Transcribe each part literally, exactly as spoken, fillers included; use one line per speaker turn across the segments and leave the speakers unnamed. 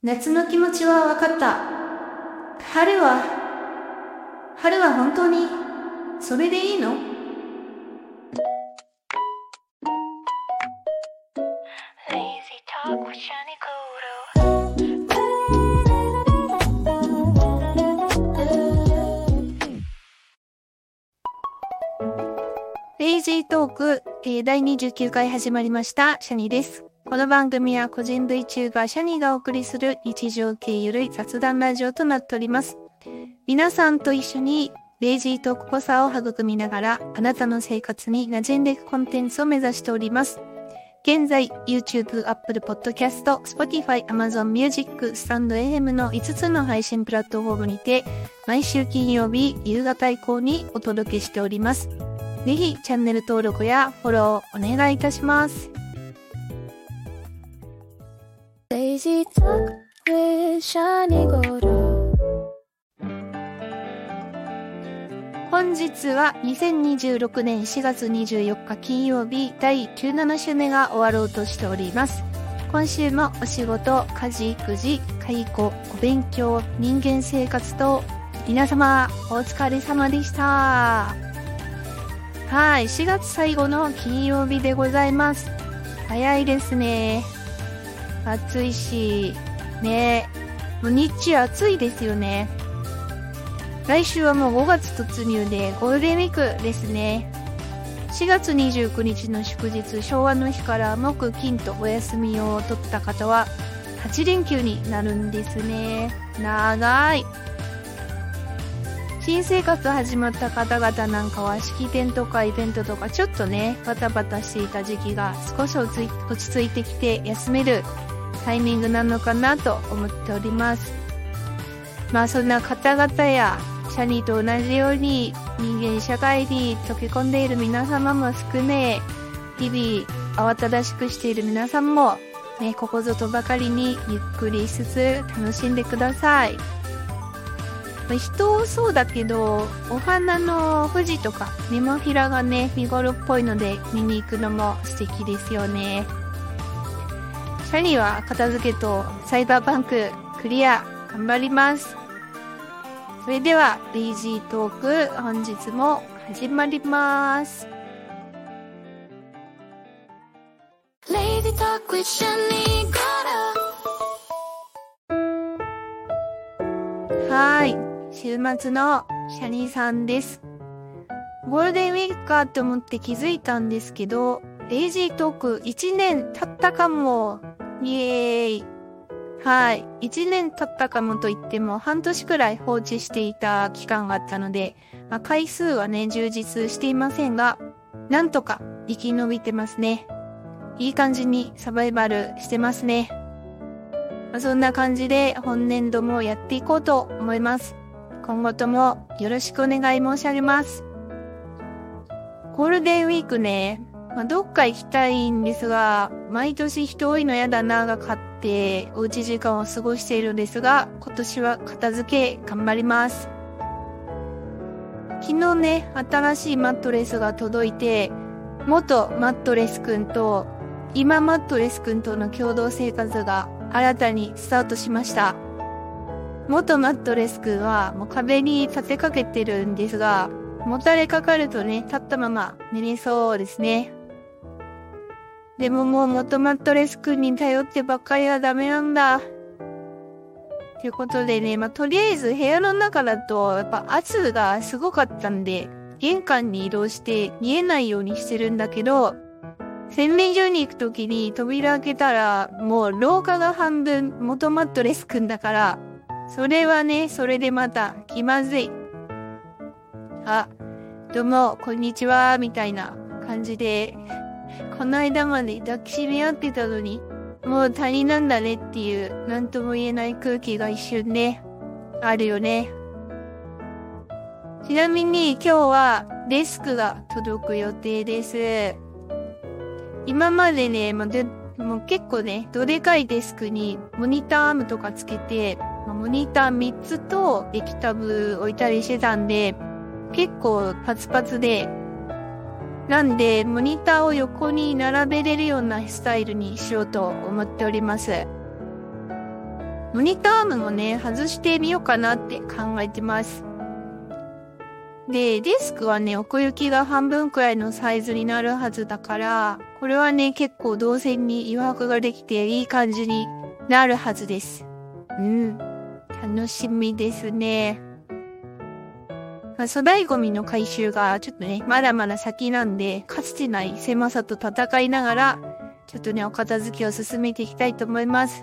夏の気持ちは分かった。春は、春は本当に、それでいいの？レイジートーク、えー、だいにじゅうきゅうかい始まりました。シャニです。この番組は個人 VTuber シャニがお送りする日常系ゆるい雑談ラジオとなっております。皆さんと一緒にレイジートークっぽさを育みながらあなたの生活に馴染んでいくコンテンツを目指しております。現在 YouTube、Apple Podcast、Spotify、Amazon Music、Stand エフエム のいつつの配信プラットフォームにて毎週金曜日夕方以降にお届けしております。ぜひチャンネル登録やフォローお願いいたします。Lazy Talk with Shani Goro。本日はにせんにじゅうろくねんしがつにじゅうよっか金曜日だいじゅうなな週目が終わろうとしております。今週もお仕事、家事、育児、介護、お勉強、人間生活と皆様お疲れ様でした。はい、しがつ最後の金曜日でございます。早いですね。暑いし、ね、もう日中暑いですよね。来週はもうごがつ突入でゴールデンウィークですね。しがつにじゅうくにちの祝日、昭和の日から木金とお休みを取った方ははちれんきゅうになるんですね。長い。新生活始まった方々なんかは式典とかイベントとかちょっとねバタバタしていた時期が少し落ち着いてきて休めるタイミングなのかなと思っております。まあそんな方々やシャニと同じように人間社会に溶け込んでいる皆様も含め、日々慌ただしくしている皆さんもね、ここぞとばかりにゆっくりしつつ楽しんでください。人そうだけどお花の富士とかネモフィラがね見頃っぽいので見に行くのも素敵ですよね。シャニは片付けとサイバーバンククリア頑張ります。それではレイジートーク本日も始まります。Lazy Talk with Shani Goro。はい、週末のシャニーさんです。ゴールデンウィークかと思って気づいたんですけど、レイジートークいちねん経ったかも。イエーイ。はい。いちねん経ったかもと言っても半年くらい放置していた期間があったので、まあ、回数はね、充実していませんが、なんとか生き延びてますね。いい感じにサバイバルしてますね。まあ、そんな感じで本年度もやっていこうと思います。今後ともよろしくお願い申し上げます。ゴールデンウィークね、まあ、どっか行きたいんですが、毎年人多いのやだなが勝っておうち時間を過ごしているんですが、今年は片付け頑張ります。昨日ね、新しいマットレスが届いて、元マットレスくんと今マットレスくんとの共同生活が新たにスタートしました。元マットレスくんはもう壁に立てかけてるんですが、もたれかかるとね、立ったまま寝れそうですね。でももう元マットレスくんに頼ってばっかりはダメなんだ。ということでね、まあ、とりあえず部屋の中だとやっぱ圧がすごかったんで、玄関に移動して見えないようにしてるんだけど、洗面所に行くときに扉開けたらもう廊下が半分元マットレスくんだから、それはね、それでまた気まずい。あ、どうも、こんにちは、みたいな感じで、この間まで抱きしめ合ってたのに、もう他人なんだねっていう、なんとも言えない空気が一瞬ね、あるよね。ちなみに今日はデスクが届く予定です。今までね、もうでもう結構ね、どでかいデスクにモニターアームとかつけて、モニターみっつと液タブ置いたりしてたんで、結構パツパツで、なんでモニターを横に並べれるようなスタイルにしようと思っております。 モニターアームもね、外してみようかなって考えてます。で、デスクはね、奥行きが半分くらいのサイズになるはずだから、これはね、結構動線に余白ができていい感じになるはずです。うん。楽しみですね。粗大ゴミの回収がちょっとね、まだまだ先なんで、かつてない狭さと戦いながら、ちょっとね、お片付けを進めていきたいと思います。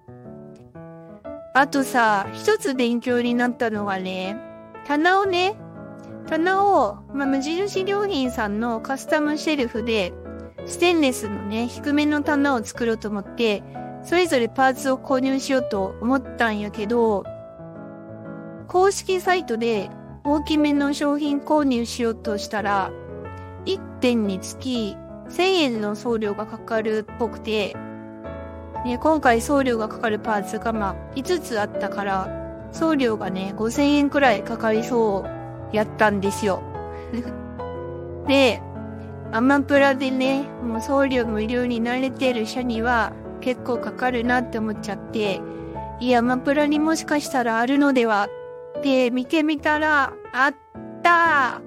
あとさ、一つ勉強になったのがね、棚をね、棚を、まあ、無印良品さんのカスタムシェルフで、ステンレスのね、低めの棚を作ろうと思って、それぞれパーツを購入しようと思ったんやけど、公式サイトで大きめの商品購入しようとしたら、いってんにつきせんえんの送料がかかるっぽくて、ね、今回送料がかかるパーツがまあいつつあったから、送料がね、ごせんえんくらいかかりそうやったんですよ。で、アマプラでね、もう送料無料に慣れてる社には結構かかるなって思っちゃって、いや、アマプラにもしかしたらあるのではって見てみたら、あった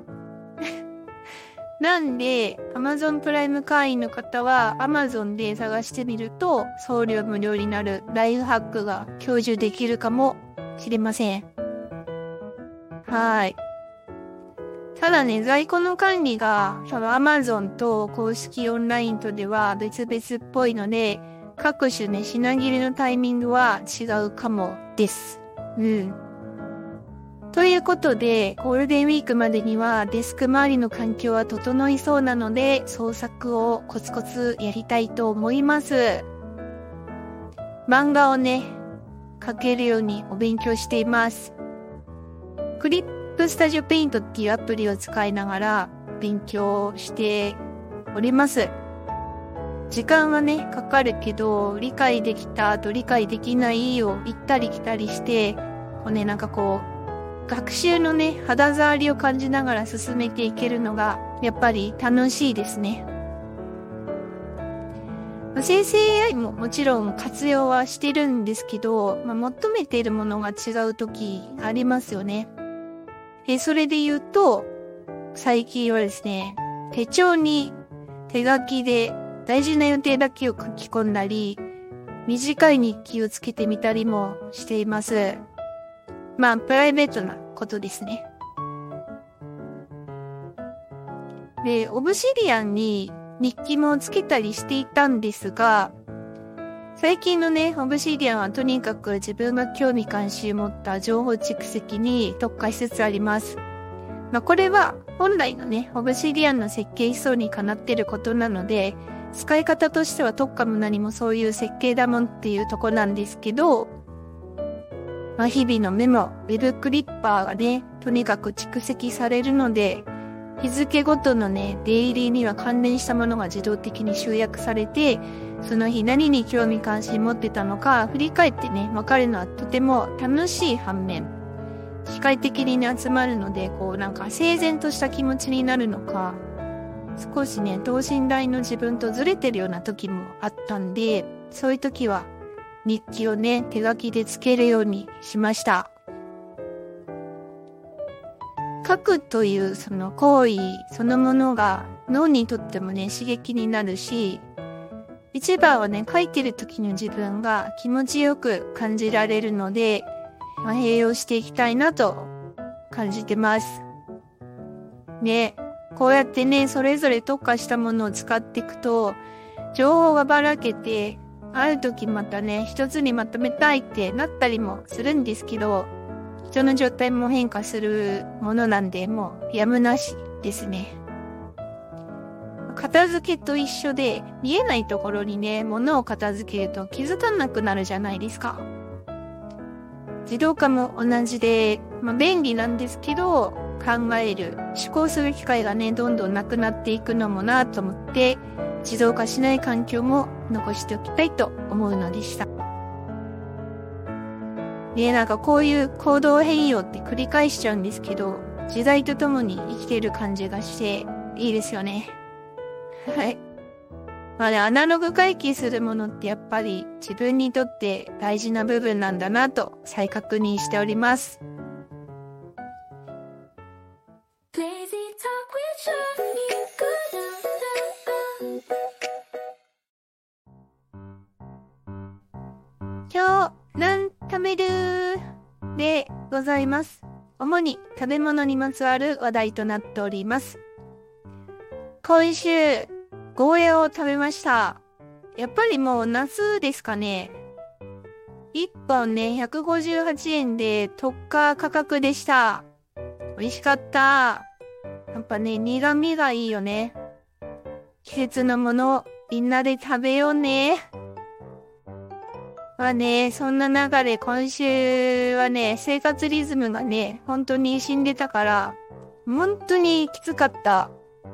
なんで、Amazon プライム会員の方は Amazon で探してみると送料無料になるライフハックが享受できるかもしれません。はい。ただね、在庫の管理が、その Amazon と公式オンラインとでは別々っぽいので、各種ね、品切れのタイミングは違うかもです。うん。ということで、ゴールデンウィークまでにはデスク周りの環境は整いそうなので、創作をコツコツやりたいと思います。漫画をね、描けるようにお勉強しています。クリップスタジオペイントっていうアプリを使いながら勉強しております。時間はね、かかるけど、理解できたと理解できないを行ったり来たりして、こうね、なんかこう、学習のね、肌触りを感じながら進めていけるのが、やっぱり楽しいですね。生成 エーアイ ももちろん活用はしてるんですけど、まあ、求めているものが違うときありますよね。え、それで言うと、最近はですね、手帳に手書きで大事な予定だけを書き込んだり、短い日記をつけてみたりもしています。まあ、プライベートなことですね。で、オブシディアンに日記もつけたりしていたんですが、最近のね、オブシディアンはとにかく自分が興味関心を持った情報蓄積に特化しつつあります。まあこれは本来のね、オブシディアンの設計思想にかなっていることなので、使い方としては特化も何もそういう設計だもんっていうとこなんですけど、まあ日々のメモ、ウェブクリッパーがね、とにかく蓄積されるので、日付ごとのね、デイリーには関連したものが自動的に集約されて、その日何に興味関心持ってたのか振り返ってね、わかるのはとても楽しい反面、機械的に、ね、集まるので、こうなんか整然とした気持ちになるのか、少しね、等身大の自分とずれてるような時もあったんで、そういう時は日記をね、手書きでつけるようにしました。書くというその行為そのものが脳にとってもね、刺激になるし、一番はね、書いてる時の自分が気持ちよく感じられるので、まあ、併用していきたいなと感じてます。ね、こうやってね、それぞれ特化したものを使っていくと、情報がばらけて、ある時またね、一つにまとめたいってなったりもするんですけど、人の状態も変化するものなんで、もうやむなしですね。片付けと一緒で、見えないところにね、物を片付けると気づかなくなるじゃないですか。自動化も同じで、まあ、便利なんですけど、考える、思考する機会がね、どんどんなくなっていくのもなと思って、自動化しない環境も残しておきたいと思うのでした。で、なんかこういう行動変容って繰り返しちゃうんですけど、時代とともに生きている感じがしていいですよね。はい。 まあね、アナログ回帰するものってやっぱり自分にとって大事な部分なんだなと再確認しております。今日、何食べるでございます。主に食べ物にまつわる話題となっております。今週、ゴーヤを食べました。やっぱりもう夏ですかね。いっぽんね、ひゃくごじゅうはちえんで特価価格でした。美味しかった。やっぱね、苦味がいいよね。季節のものをみんなで食べようね。まあね、そんな中で今週はね、生活リズムがね、本当に死んでたから、本当にきつかった。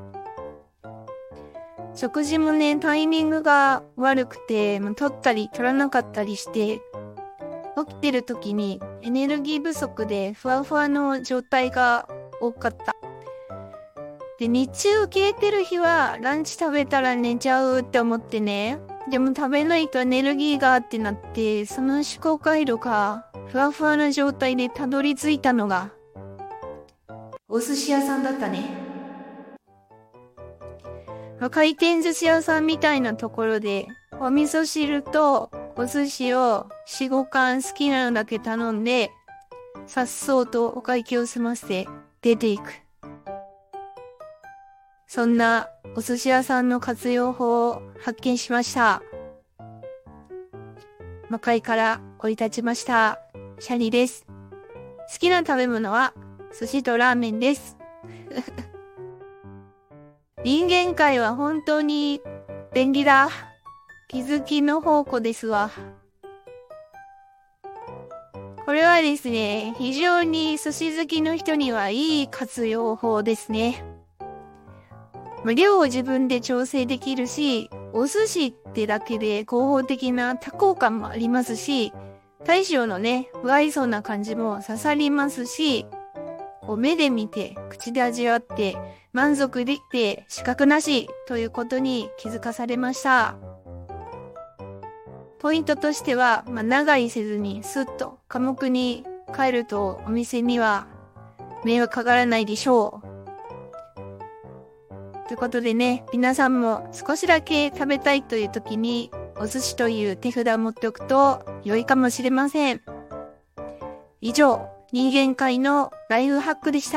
食事もね、タイミングが悪くて、取ったり取らなかったりして、起きてる時にエネルギー不足でふわふわの状態が多かった。で、日中消えてる日はランチ食べたら寝ちゃうって思ってね。でも食べないとエネルギーがってなって、その思考回路がふわふわな状態でたどり着いたのが、お寿司屋さんだったね。回転寿司屋さんみたいなところで、お味噌汁とお寿司をよん、ごかん好きなのだけ頼んで、さっそうとお会計を済ませ出ていく。そんなお寿司屋さんの活用法を発見しました。魔界から降り立ちました。シャリです。好きな食べ物は寿司とラーメンです。人間界は本当に便利だ。気づきの宝庫ですわ。これはですね、非常に寿司好きの人にはいい活用法ですね。量を自分で調整できるし、お寿司ってだけで合法的な多幸感もありますし、大将のね、不愛想な感じも刺さりますし、こう目で見て、口で味わって、満足できて、資格なしということに気づかされました。ポイントとしては、まあ、長居せずにスッと寡黙に帰るとお店には迷惑かからないでしょう。ということでね、皆さんも少しだけ食べたいという時にお寿司という手札を持っておくと良いかもしれません。以上、人間界のライフハックでした。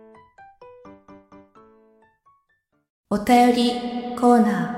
お便りコーナ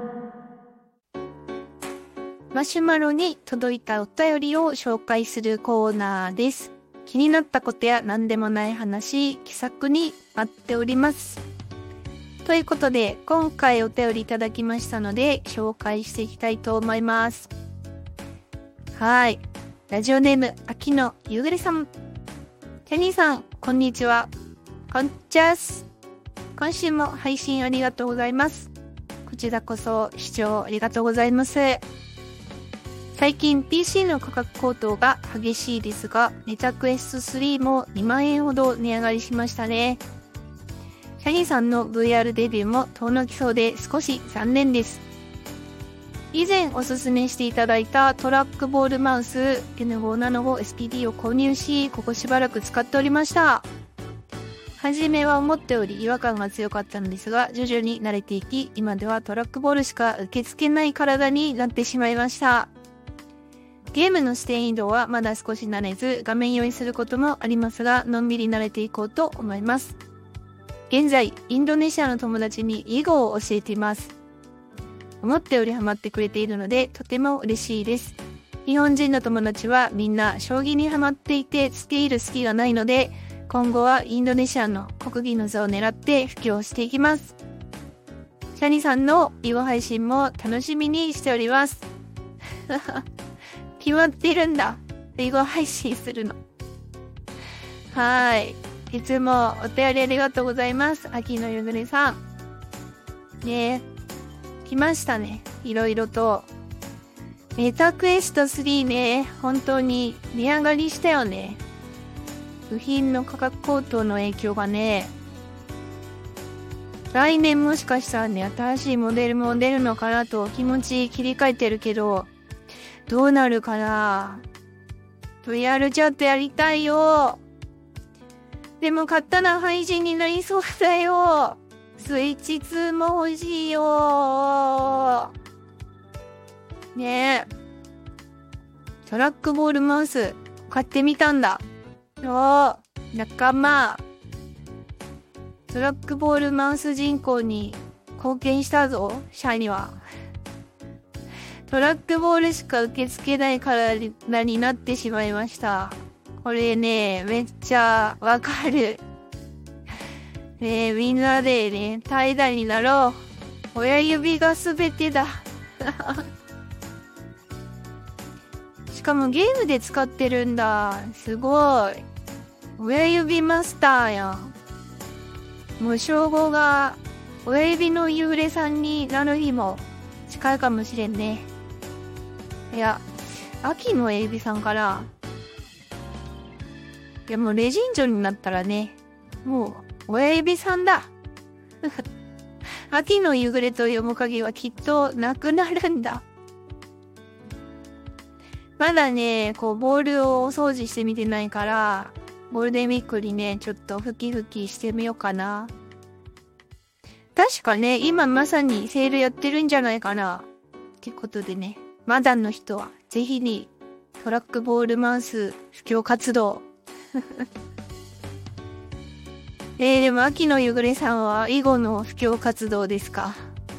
ー。マシュマロに届いたお便りを紹介するコーナーです。気になったことや何でもない話、気さくに待っております。ということで、今回お便りいただきましたので、紹介していきたいと思います。はい。ラジオネーム、秋の夕暮れさん。キャニーさん、こんにちは。こんちゃす。今週も配信ありがとうございます。こちらこそ視聴ありがとうございます。最近 ピーシー の価格高騰が激しいですが、ネタクエストスリーもにまんえんほど値上がりしましたね。キャニーさんの ブイアール デビューも遠のきそうで少し残念です。以前おすすめしていただいたトラックボールマウス エヌごーななごエスピーディー を購入し、ここしばらく使っておりました。はじめは思ったより違和感が強かったのですが、徐々に慣れていき、今ではトラックボールしか受け付けない体になってしまいました。ゲームの視点移動はまだ少し慣れず、画面酔いすることもありますが、のんびり慣れていこうと思います。現在、インドネシアの友達に囲碁を教えています。思ったよりハマってくれているので、とても嬉しいです。日本人の友達はみんな将棋にハマっていて、付け入る隙がないので、今後はインドネシアの国技の座を狙って布教していきます。シャニさんの囲碁配信も楽しみにしております。決まってるんだ。囲碁配信するの。はーい。いつもお便りありがとうございます。秋のゆぐれさん。ねえ、来ましたね。いろいろと。メタクエストスリーね、本当に値上がりしたよね。部品の価格高騰の影響がね、 来年もしかしたらね、新しいモデルも出るのかなと気持ち切り替えてるけど、どうなるかな。ブイアール チャットやりたいよ。でも買ったら廃人になりそうだよ。スイッチツーも欲しいよ。ねえ。トラックボールマウス買ってみたんだ。お仲間。トラックボールマウス人口に貢献したぞ、社には。トラックボールしか受け付けない体になってしまいました。これね、めっちゃわかる。ねえ、みんなでね、怠惰になろう。親指がすべてだ。しかもゲームで使ってるんだ。すごい。親指マスターやん。もう称号が親指の幽霊さんになる日も近いかもしれんね。いや、秋の親指さんから。いやもうレジンジョになったらね、もう親指さんだ。秋の夕暮れという面影はきっとなくなるんだ。まだね、こうボールをお掃除してみてないから、ゴールデンウィークにね、ちょっとふきふきしてみようかな。確かね、今まさにセールやってるんじゃないかな。ってことでね、まだの人はぜひにトラックボールマウス布教活動。えー、でも秋の夕暮れさんは囲碁の布教活動ですか。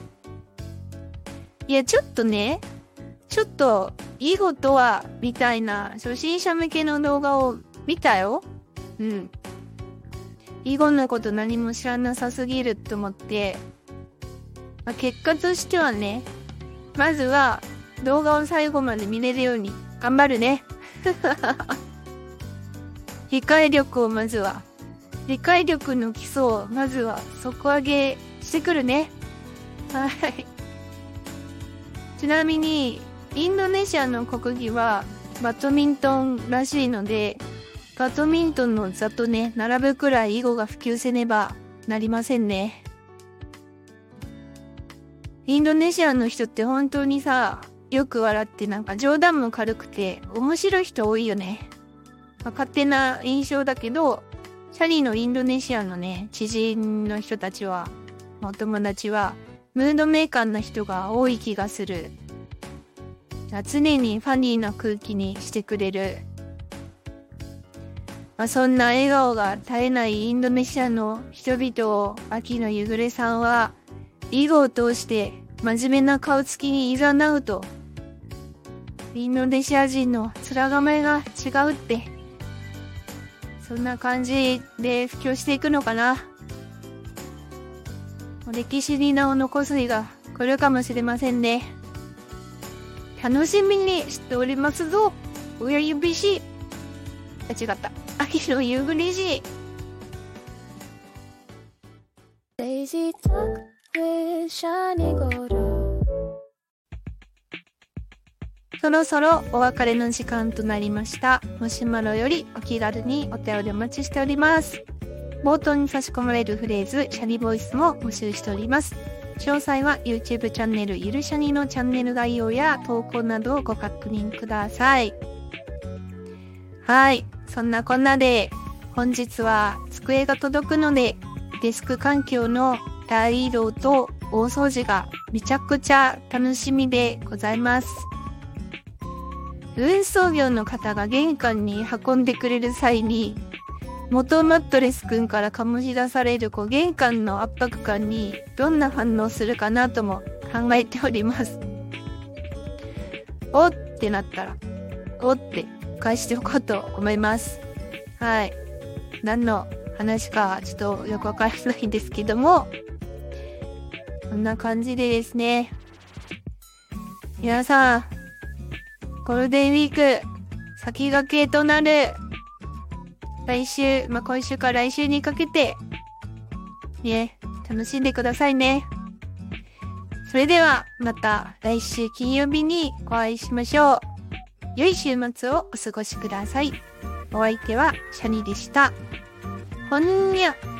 いや、ちょっとね、ちょっと囲碁とはみたいな初心者向けの動画を見たよ。うん。囲碁のこと何も知らなさすぎると思って、まあ、結果としてはね、まずは動画を最後まで見れるように頑張るね。理解力をまずは、理解力の基礎をまずは底上げしてくるね。はい。ちなみに、インドネシアの国技はバドミントンらしいので、バドミントンの座とね、並ぶくらい囲碁が普及せねばなりませんね。インドネシアの人って本当にさ、よく笑ってなんか冗談も軽くて面白い人多いよね。まあ、勝手な印象だけど、シャリのインドネシアのね、知人の人たちは、お友達は、ムードメーカーな人が多い気がする。常にファニーな空気にしてくれる。まあ、そんな笑顔が絶えないインドネシアの人々を秋の夕暮れさんは囲碁を通して真面目な顔つきに誘うと、インドネシア人の面構えが違うって、そんな感じで布教していくのかな。歴史に名を残す日が来るかもしれませんね。楽しみにしておりますぞ。親指し。あ、違った。秋の夕暮れし。Daisy Talk with Shani Goro。そろそろお別れの時間となりました。マシュマロよりお気軽にお便りお待ちしております。冒頭に差し込まれるフレーズ、シャニボイスも募集しております。詳細は YouTube チャンネルゆるシャニのチャンネル概要や投稿などをご確認ください。はい。そんなこんなで、本日は机が届くので、デスク環境の大移動と大掃除がめちゃくちゃ楽しみでございます。運送業の方が玄関に運んでくれる際に、元マットレスくんから醸し出されるこう玄関の圧迫感にどんな反応するかなとも考えております。おってなったら、おって返しておこうと思います。はい。何の話かちょっとよくわからないんですけども、こんな感じでですね。皆さん、ゴールデンウィーク先駆けとなる来週、まあ、今週から来週にかけて、ね、楽しんでくださいね。それでは、また来週金曜日にお会いしましょう。良い週末をお過ごしください。お相手はシャニでした。ほんにゃ。